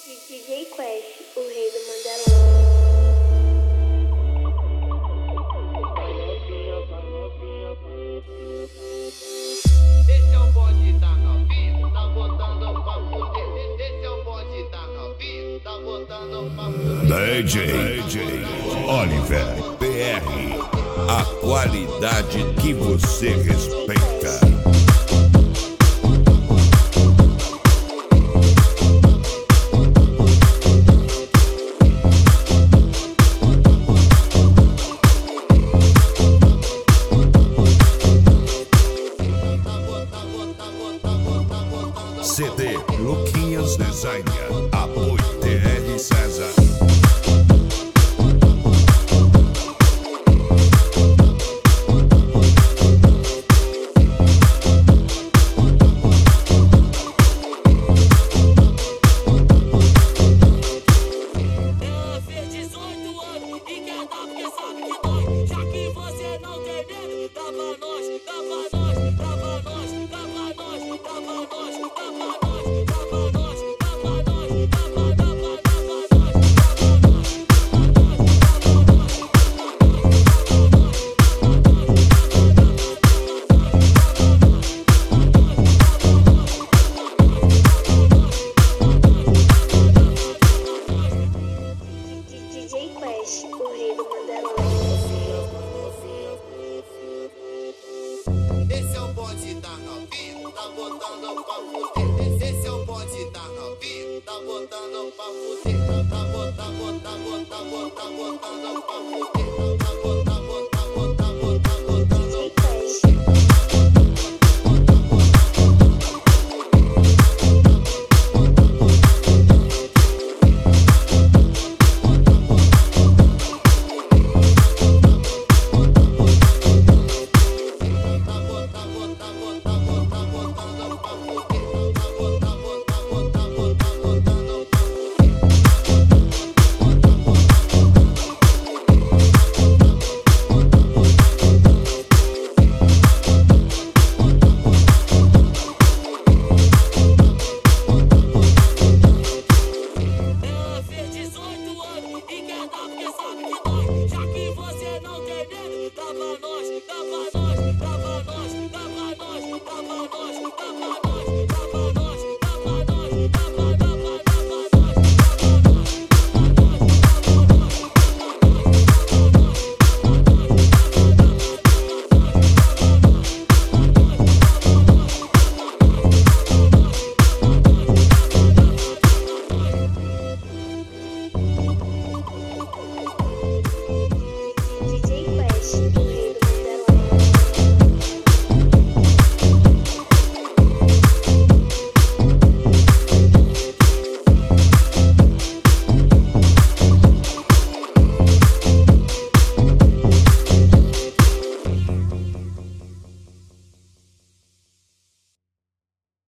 DJ Quest, o rei do Mandelão. Esse é o bonde da novinha, tá botando pra fuder. Esse é o bonde da novinha, tá botando pra fuder. DJ Oliver PR, a qualidade que você respeita. CD Luquinhas Designer, apoio TR César. Ela fez 18 anos e quer dar porque sabe que dói. Já que você não tem medo, dá pra nós, dá pra nós, dá pra nós, dá pra nós, dá pra nós, dá pra nós, dá pra nós, dá pra nós, dá pra nós, dá pra nós, dá pra nós, DJ Quest, o rei do Mandelão. Esse é o bonde da novinha, tá botando pra fuder. Esse é o bonde da novinha, tá botando pra fuder. Tá botando pra fuder.